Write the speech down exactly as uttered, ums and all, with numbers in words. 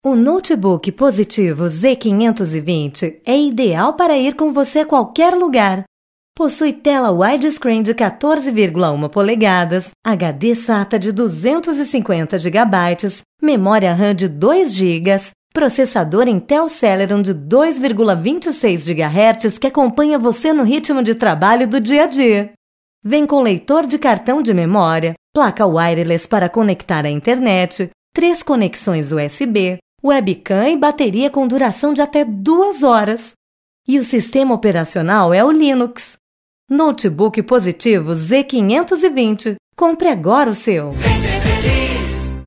O notebook Positivo Z quinhentos e vinte é ideal para ir com você a qualquer lugar. Possui tela widescreen de quatorze vírgula uma polegadas, H D SATA de duzentos e cinquenta gigabytes, memória RAM de dois gigas, processador Intel Celeron de dois vírgula vinte e seis gigahertz que acompanha você no ritmo de trabalho do dia a dia. Vem com leitor de cartão de memória, placa wireless para conectar à internet, três conexões U S B, webcam e bateria com duração de até duas horas. E o sistema operacional é o Linux. Notebook Positivo Z quinhentos e vinte. Compre agora o seu!